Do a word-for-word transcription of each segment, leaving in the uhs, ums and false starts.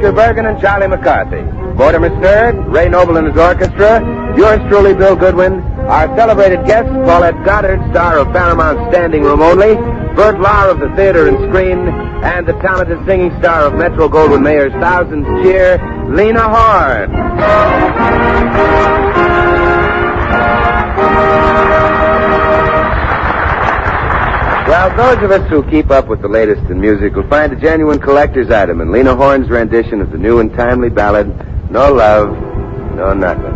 Oscar Bergen and Charlie McCarthy. Mortimer Snerd, Ray Noble and his orchestra, yours truly, Bill Goodwin, our celebrated guests, Paulette Goddard, star of Paramount's Standing Room Only, Burt Lahr of the theater and screen, and the talented singing star of Metro-Goldwyn-Mayer's Thousands Cheer, Lena Horne. Well, those of us who keep up with the latest in music will find a genuine collector's item in Lena Horne's rendition of the new and timely ballad, No Love, No Nothing.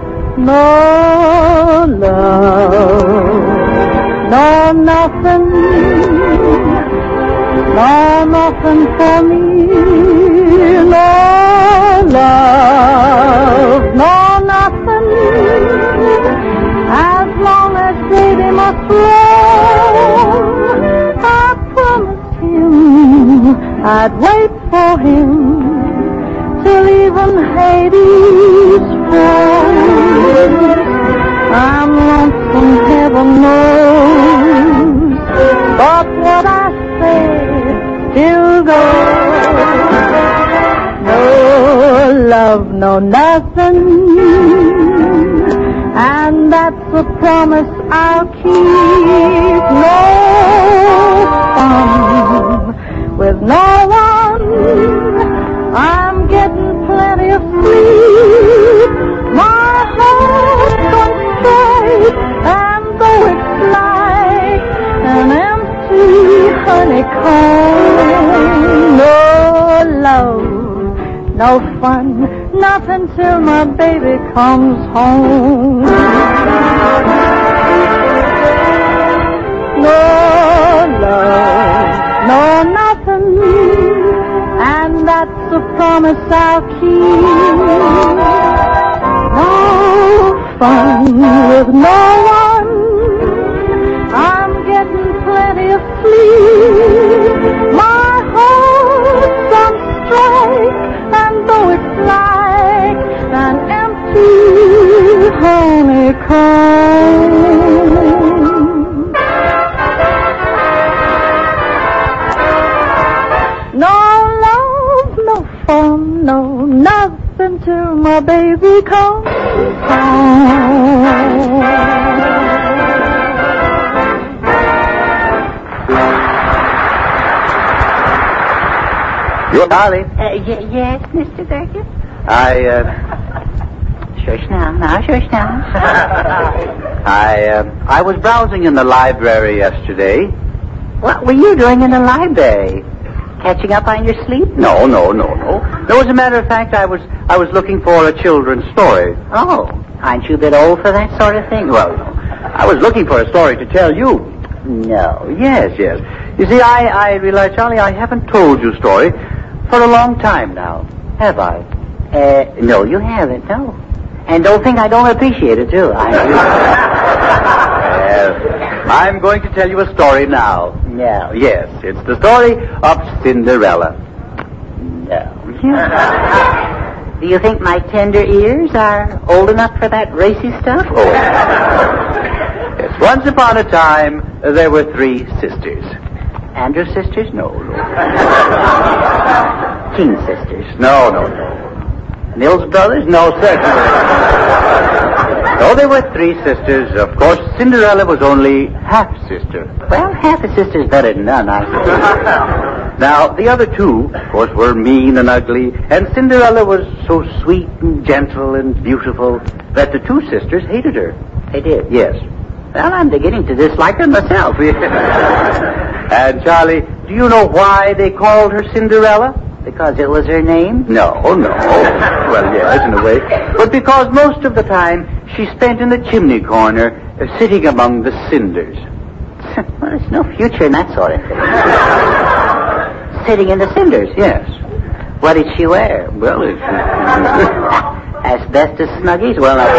No love, no nothing, no nothing for me, no love, no nothing, as long as baby must roam. I promised him I'd wait for him till even Hades falls. I'm lonesome, heaven knows, but what I say still goes. No love, no nothing, and that's a promise I'll keep. No fun with no one, I'm getting plenty of sleep. My heart's gone straight, and though it's like an empty honeycomb, no love, no fun, nothing till my baby comes home. No love, no nothing, and that's a promise I'll keep. No fun with no one, I'm getting plenty of sleep. My heart's on strike, and though it's like an empty honeycomb. No love, no fun, no nothing till my baby comes home. You're Charlie. Uh, y- yes, Mister Durkin? I, uh... Shush now, now, shush now. I, uh, I was browsing in the library yesterday. What were you doing in the library? Catching up on your sleep? No, no, no, no. No, as a matter of fact, I was, I was looking for a children's story. Oh, aren't you a bit old for that sort of thing? Well, no. I was looking for a story to tell you. No. Yes, yes. You see, I, I realize, Charlie, I haven't told you a story for a long time now. Have I? Uh, no, you haven't, no. And don't think I don't appreciate it, too. I Yes. I'm going to tell you a story now. No. Yes, it's the story of Cinderella. No. Do you think my tender ears are old enough for that racy stuff? Oh. Yes, once upon a time, there were three sisters. Andrew sisters? No, no. King sisters? No, no, no. Mills brothers? No, certainly. No, there were three sisters. Of course, Cinderella was only half-sister. Well, half a sister's better than none, I suppose. Now, the other two, of course, were mean and ugly, and Cinderella was so sweet and gentle and beautiful that the two sisters hated her. They did? Yes. Well, I'm beginning to dislike her myself. And, Charlie, do you know why they called her Cinderella? Because it was her name? No, no. Well, yes, in a way. But because most of the time she spent in the chimney corner, uh, sitting among the cinders. Well, there's no future in that sort of thing. Sitting in the cinders? Yes. What did she wear? Well, it's... Asbestos snuggies? Well, I...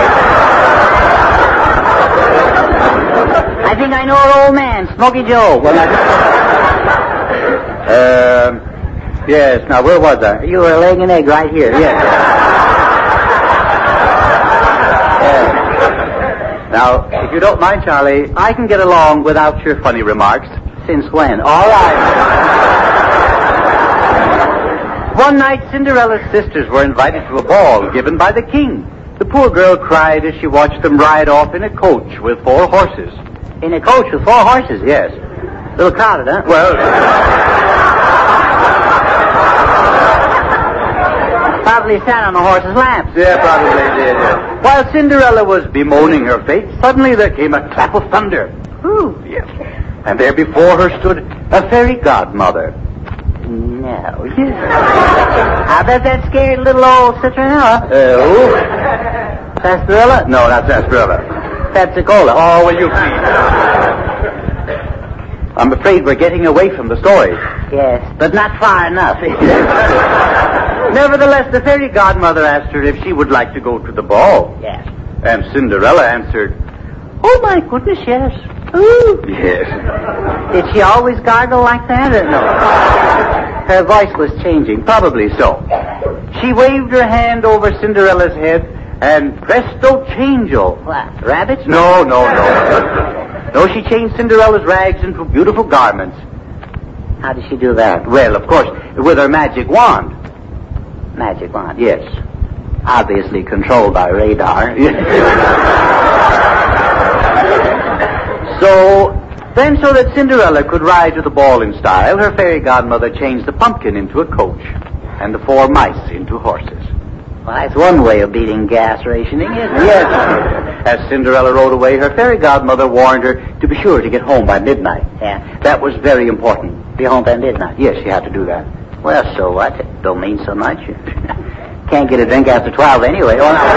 I think I know an old man, Smokey Joe. Well, I... Um... Yes, now, where was I? You were laying an egg right here. Yes. Yes. Now, if you don't mind, Charlie, I can get along without your funny remarks. Since when? All right. One night, Cinderella's sisters were invited to a ball given by the king. The poor girl cried as she watched them ride off in a coach with four horses. In a coach with four horses? Yes. A little crowded, huh? Well... Probably sat on the horse's laps. Yeah, probably did. Yeah. While Cinderella was bemoaning her fate, suddenly there came a clap of thunder. Ooh. Yes. And there before her stood a fairy godmother. No. I bet that scared little old Citronella. Uh, who? Sarsaparilla? No, not Sarsaparilla. Pepsi-Cola. Oh, will you please? I'm afraid we're getting away from the story. Yes, but not far enough. Nevertheless, the fairy godmother asked her if she would like to go to the ball. Yes. And Cinderella answered, Oh, my goodness, yes. Ooh. yes. Did she always gargle like that? Or no? Her voice was changing, probably so. She waved her hand over Cinderella's head, and presto changeo. What, rabbits? No, no, no. No, she changed Cinderella's rags into beautiful garments. How did she do that? Well, of course, with her magic wand. Magic wand? Yes. Obviously controlled by radar. So, then so that Cinderella could ride to the ball in style, her fairy godmother changed the pumpkin into a coach and the four mice into horses. Well, that's one way of beating gas rationing, isn't it? Yes. As Cinderella rode away, her fairy godmother warned her to be sure to get home by midnight. Yeah. That was very important. Be home by midnight. Yes, she had to do that. Well, so what? It don't mean so much. Can't get a drink after twelve anyway. Oh, no.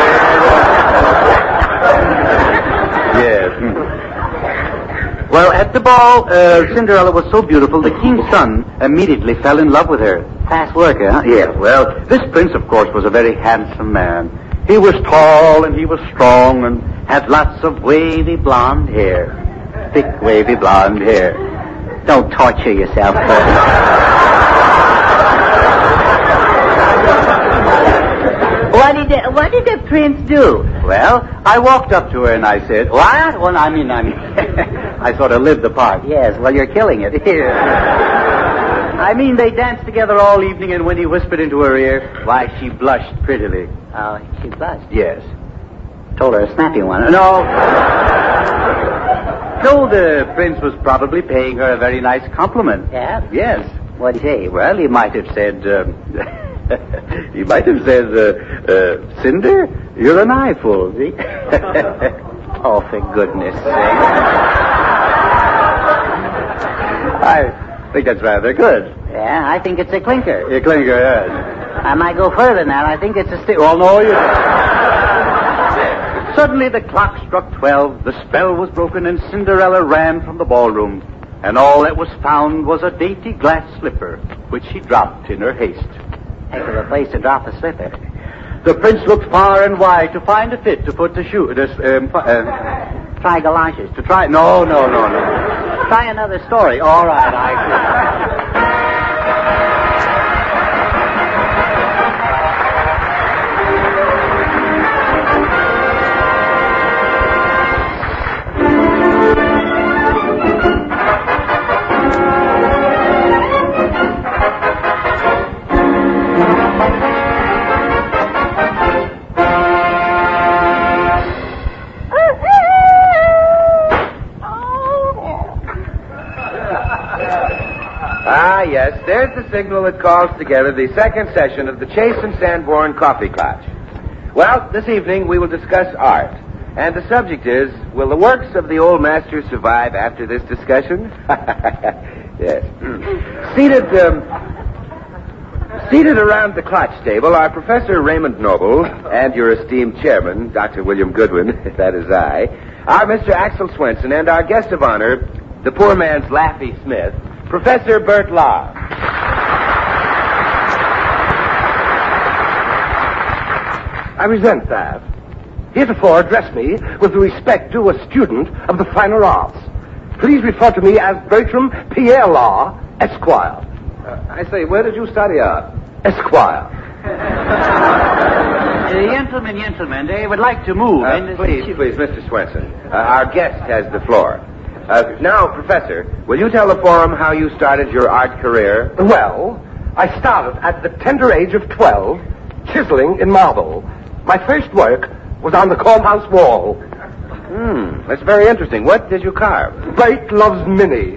Yes. Well, at the ball, uh, Cinderella was so beautiful, the king's son immediately fell in love with her. Fast worker, huh? Yes, well, this prince, of course, was a very handsome man. He was tall, and he was strong, and had lots of wavy blonde hair. Thick, wavy blonde hair. Don't torture yourself, Curtis. What did the, what did the prince do? Well, I walked up to her and I said, what? Well, I mean, I mean, I sort of lived the part. Yes, well, you're killing it. I mean, they danced together all evening, and when he whispered into her ear, why, she blushed prettily. Oh, she blushed. Yes. Told her a snappy one. No. No, the prince was probably paying her a very nice compliment. Yeah? Yes. What'd he say? Well, he might have said, um, he might have said, uh, uh, Cinder, you're an eyeful, see? Oh, for goodness sake. I think that's rather good. Yeah, I think it's a clinker. You clinker, yes. I might go further than that. I think it's a stick. Well, no, you Suddenly the clock struck twelve, the spell was broken, and Cinderella ran from the ballroom. And all that was found was a dainty glass slipper, which she dropped in her haste. Heck of a place to drop a slipper. The prince looked far and wide to find a fit to put the shoe... This, um, uh, Try galoshes. To try... No, no, no, no. Try another story. All right, I... Yes, there's the signal that calls together the second session of the Chase and Sanborn Coffee Clutch. Well, this evening we will discuss art. And the subject is, will the works of the old masters survive after this discussion? Yes. Seated, um, seated around the clutch table are Professor Raymond Noble and your esteemed chairman, Doctor William Goodwin, that is I, our Mister Axel Swenson, and our guest of honor, the poor man's Laffy Smith, Professor Bert Lahr. I resent that. Heretofore address me with the respect due a student of the finer arts. Please refer to me as Bertram Pierre Lahr, Esquire. Uh, I say, where did you study art? Esquire. Uh, gentlemen, gentlemen, they would like to move. Uh, and please, please, Mister Swenson. Uh, our guest has the floor. Uh, now, Professor, will you tell the forum how you started your art career? Well, I started at the tender age of twelve, chiseling in marble. My first work was on the courthouse wall. Hmm, that's very interesting. What did you carve? Fate loves Minnie.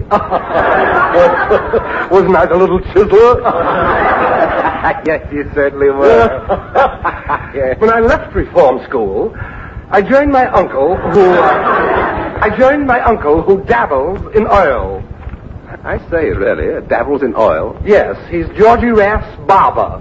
Wasn't I the little chiseler? Yes, you certainly were. When I left reform school, I joined my uncle who... Uh, I joined my uncle who dabbles in oil. I say, really, uh, dabbles in oil? Yes, he's Georgie Raff's barber.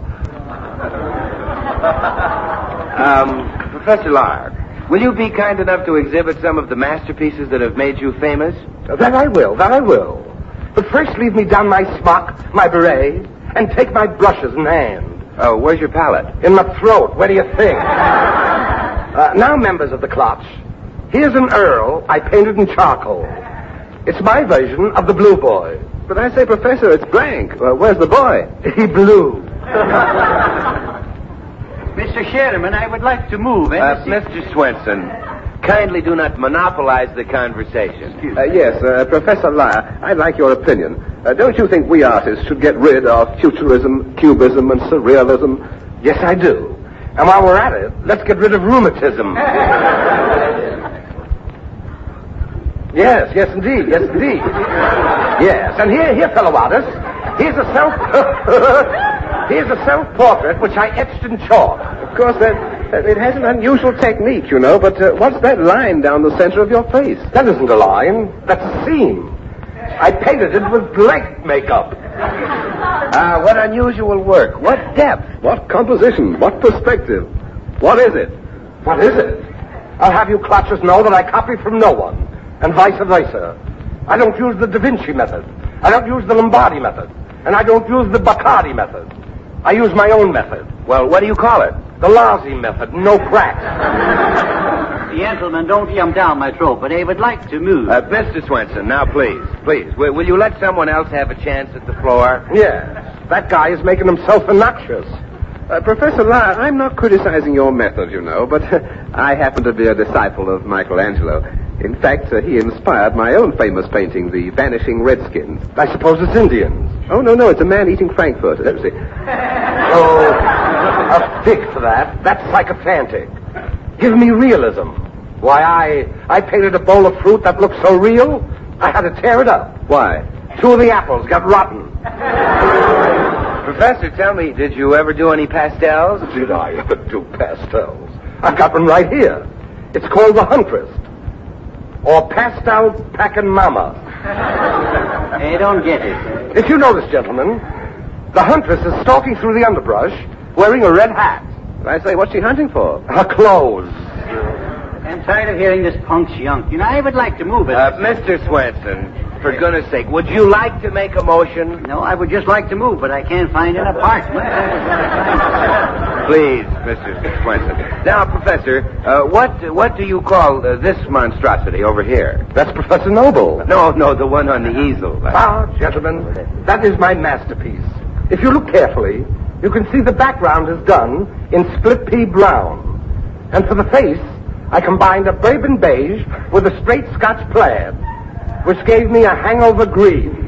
Um, Professor Lark, will you be kind enough to exhibit some of the masterpieces that have made you famous? That I will, that I will. But first leave me down my smock, my beret, and take my brushes in hand. Oh, where's your palette? In my throat, what do you think? uh, now, members of the clutch, here's an Earl I painted in charcoal. It's my version of the Blue Boy. But I say, Professor, it's blank. Uh, where's the boy? He blew. Mister Sherman, I would like to move. Uh, Mister Swenson, kindly do not monopolize the conversation. Uh, yes, uh, Professor Lyle, I'd like your opinion. Uh, don't you think we artists should get rid of futurism, cubism, and surrealism? Yes, I do. And while we're at it, let's get rid of rheumatism. Yes, yes, indeed, yes, indeed. Yes, and here, here, fellow artists, here's a self... here's a self-portrait which I etched in chalk. Of course, that, that it has an unusual technique, you know, but uh, what's that line down the center of your face? That isn't a line. That's a seam. I painted it with blank makeup. Ah, uh, what unusual work. What depth. What composition. What perspective. What is it? What is it? I'll have you clutchers know that I copy from no one, and vice versa. I don't use the Da Vinci method. I don't use the Lombardi method. And I don't use the Bacardi method. I use my own method. Well, what do you call it? The Lozzie method. No cracks. Gentlemen, don't jump down my throat, but I would like to move. Uh, Mister Swenson, now please, please, will, will you let someone else have a chance at the floor? Yes. That guy is making himself obnoxious. Uh, Professor La, I'm not criticizing your method, you know, but uh, I happen to be a disciple of Michelangelo. In fact, uh, he inspired my own famous painting, The Vanishing Redskins. I suppose it's Indians. Oh, no, no, it's a man eating Frankfurt. Let's see. Oh, a fig for that. That's psychophantic. Give me realism. Why, I I painted a bowl of fruit that looked so real, I had to tear it up. Why? Two of the apples got rotten. Professor, tell me, did you ever do any pastels? Did I ever do pastels? I've got one right here. It's called the Huntress. Or Pastel Packin' Mama. I don't get it. If you notice, gentlemen, the Huntress is stalking through the underbrush wearing a red hat. I say, what's she hunting for? Her clothes. I'm tired of hearing this punk's yunk. You know, I would like to move it. Uh, Mister Swenson, for goodness sake, would you like to make a motion? No, I would just like to move, but I can't find an apartment. Please, Mister Swenson. Now, Professor, uh, what what do you call uh, this monstrosity over here? That's Professor Noble. No, no, the one on the easel. Ah, gentlemen, that is my masterpiece. If you look carefully, you can see the background is done in split pea brown. And for the face, I combined a bourbon beige with a straight Scotch plaid, which gave me a hangover green.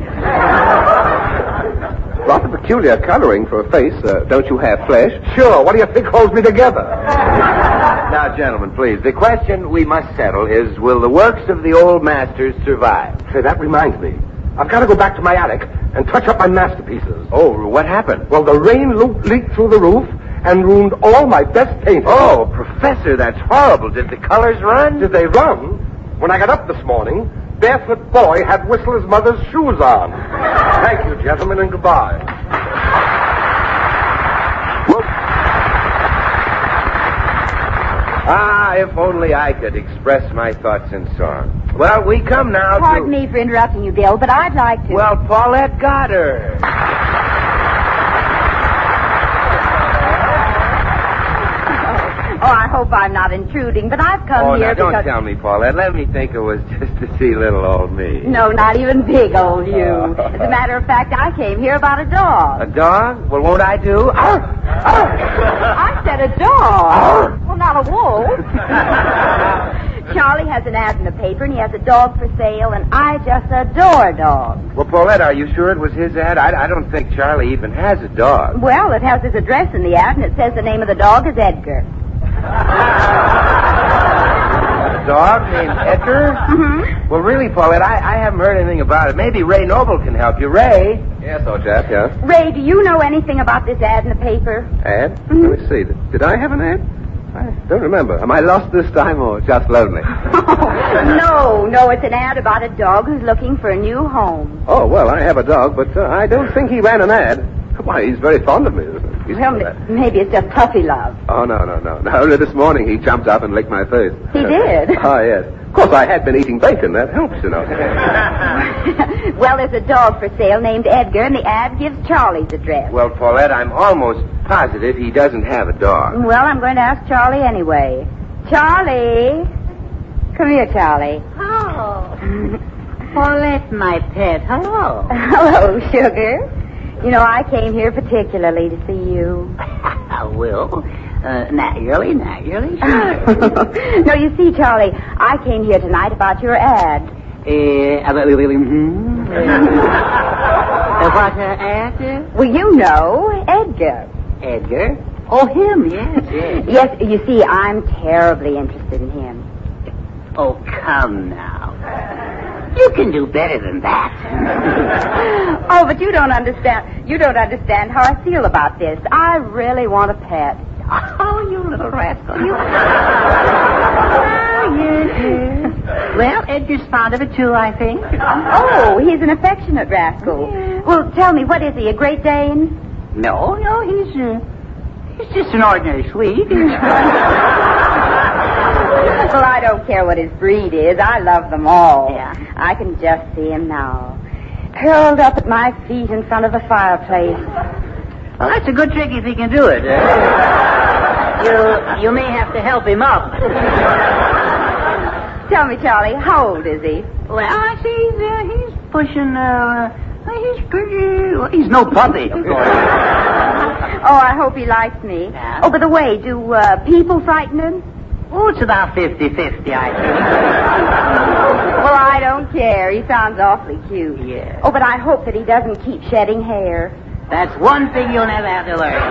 Rather peculiar coloring for a face. Uh, don't you have flesh? Sure. What do you think holds me together? Now, gentlemen, please, the question we must settle is, will the works of the old masters survive? Say, that reminds me. I've got to go back to my attic and touch up my masterpieces. Oh, what happened? Well, the rain lo- leaked through the roof and ruined all my best paintings. Oh, Professor, that's horrible. Did the colors run? Did they run? When I got up this morning, Barefoot Boy had Whistler's mother's shoes on. Thank you, gentlemen, and goodbye. Ah, if only I could express my thoughts in song. Well, we come now to... Pardon me for interrupting you, Bill, but I'd like to... Well, Paulette Goddard. Oh, I hope I'm not intruding, but I've come oh, here now, because... don't tell me, Paulette. Let me think it was just to see little old me. No, not even big old you. As a matter of fact, I came here about a dog. A dog? Well, won't I do? Arr! Arr! I said a dog. Arr! Well, not a wolf. Charlie has an ad in the paper, and he has a dog for sale, and I just adore dogs. Well, Paulette, are you sure it was his ad? I, I don't think Charlie even has a dog. Well, it has his address in the ad, and it says the name of the dog is Edgar. A dog named Edgar? Mm-hmm. Well, really, Paulette, I, I haven't heard anything about it. Maybe Ray Noble can help you. Ray? Yes, old chap, yes. Ray, do you know anything about this ad in the paper? Ad? Mm-hmm. Let me see. Did, did I have an ad? I don't remember. Am I lost this time or just lonely? no, no, it's an ad about a dog who's looking for a new home. Oh, well, I have a dog, but uh, I don't think he ran an ad. Why, he's very fond of me. He's Well, m- maybe it's just puppy love. Oh, no, no, no. No, only this morning he jumped up and licked my face. He did? Oh, yes. Of course, I had been eating bacon. That helps, you know. Well, there's a dog for sale named Edgar, and the ad gives Charlie's address. Well, Paulette, I'm almost positive he doesn't have a dog. Well, I'm going to ask Charlie anyway. Charlie! Come here, Charlie. Oh. Paulette, my pet. Hello. Hello, sugar. You know, I came here particularly to see you. Well, uh, naturally, naturally, sure. No, you see, Charlie, I came here tonight about your ad. Uh, about, hmm? uh, what uh, ad? Well, you know, Edgar. Edgar? Oh, him, yes, yes. Yes, you see, I'm terribly interested in him. Oh, come now. You can do better than that. Oh, but you don't understand. You don't understand how I feel about this. I really want a pet. Oh, you little rascal. You... oh, yes, yes. Well, Edgar's fond of it, too, I think. Oh, he's an affectionate rascal. Yeah. Well, tell me, what is he, a Great Dane? No, no, he's, uh, he's just an ordinary Swede. Well, I don't care what his breed is. I love them all. Yeah. I can just see him now. Curled up at my feet in front of the fireplace. Well, that's a good trick if he can do it. Uh, you, you may have to help him up. Tell me, Charlie, how old is he? Well, I see he's, uh, he's pushing, uh, he's pretty, well, he's no puppy, of course. Oh, I hope he likes me. Yeah. Oh, by the way, do uh, people frighten him? Oh, it's about fifty-fifty, I think. Well, I don't care. He sounds awfully cute. Yeah. Oh, but I hope that he doesn't keep shedding hair. That's one thing you'll never have to learn.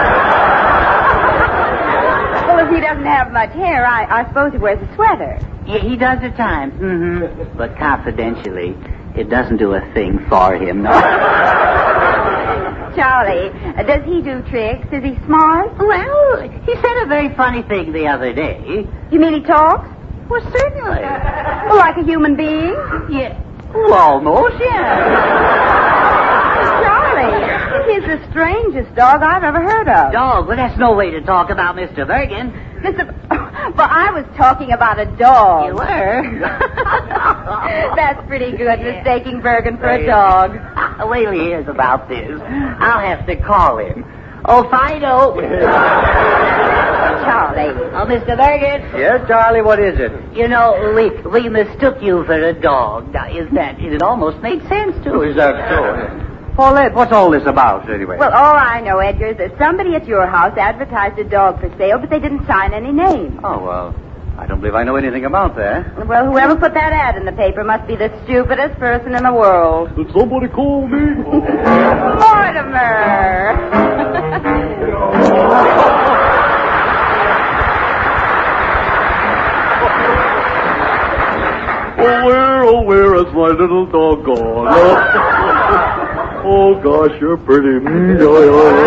Well, if he doesn't have much hair, I, I suppose he wears a sweater. Yeah, he does at times. Mm-hmm. But confidentially, it doesn't do a thing for him, no. Charlie, uh, does he do tricks? Is he smart? Well, he said a very funny thing the other day. You mean he talks? Well, certainly. Well, like a human being? Yeah. Well, almost, yeah. Charlie, he's the strangest dog I've ever heard of. Dog? Well, that's no way to talk about Mister Bergen. Mister But I was talking about a dog. You were? That's pretty good, mistaking Bergen for a dog. Wait till he hears about this. I'll have to call him. Oh, Fido. Charlie. Oh, Mister Bergen. Yes, Charlie, what is it? You know, we we mistook you for a dog. Now, is that, it almost made sense to us. Is that so? Paulette, what's all this about, anyway? Well, all I know, Edgar, is that somebody at your house advertised a dog for sale, but they didn't sign any name. Oh, well, I don't believe I know anything about that. Well, whoever put that ad in the paper must be the stupidest person in the world. Did somebody call me? Mortimer! Oh, where, oh, where is my little dog gone? Oh, gosh, you're pretty. Mm, yeah,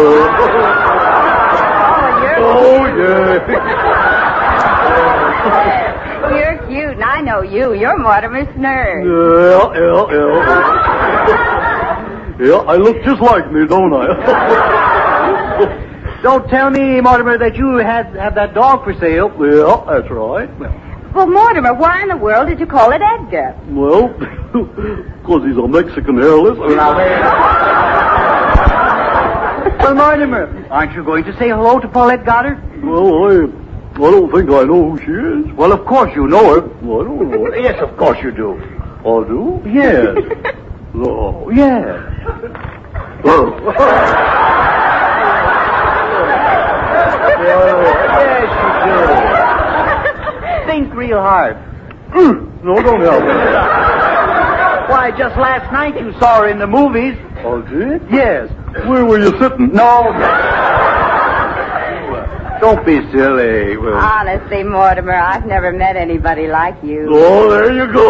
yeah. Oh, Oh, yeah. you're cute, and I know you. You're Mortimer Snurd. Yeah, yeah, yeah. Yeah, I look just like me, don't I? Don't tell me, Mortimer, that you had have that dog for sale. Yeah, that's right. Well, Mortimer, why in the world did you call it Edgar? Well, because he's a Mexican hairless. Well, Mortimer, aren't you going to say hello to Paulette Goddard? Well, I, I don't think I know who she is. Well, of course you know her. Well, I don't know her. Yes, of course you do. I do? Yes. No. Yes. Oh. Yes, you do. Think real hard. No, don't help me. Why, just last night you saw her in the movies. Oh, did? Yes. Where were you sitting? No. Don't be silly. Well, Honestly, Mortimer, I've never met anybody like you. Oh, there you go.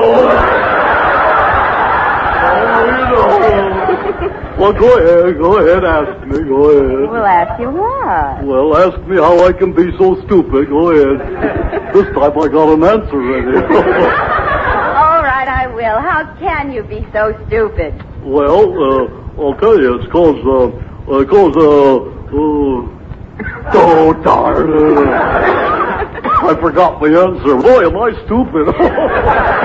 Oh, you know. Well, go ahead. Go ahead. Ask me. Go ahead. We'll ask you what? Well, ask me how I can be so stupid. Go ahead. This time I got an answer ready. All right, I will. How can you be so stupid? Well, uh, I'll tell you. It's cause, uh, uh, cause, uh, uh, oh, darn it. I forgot my answer. Boy, am I stupid.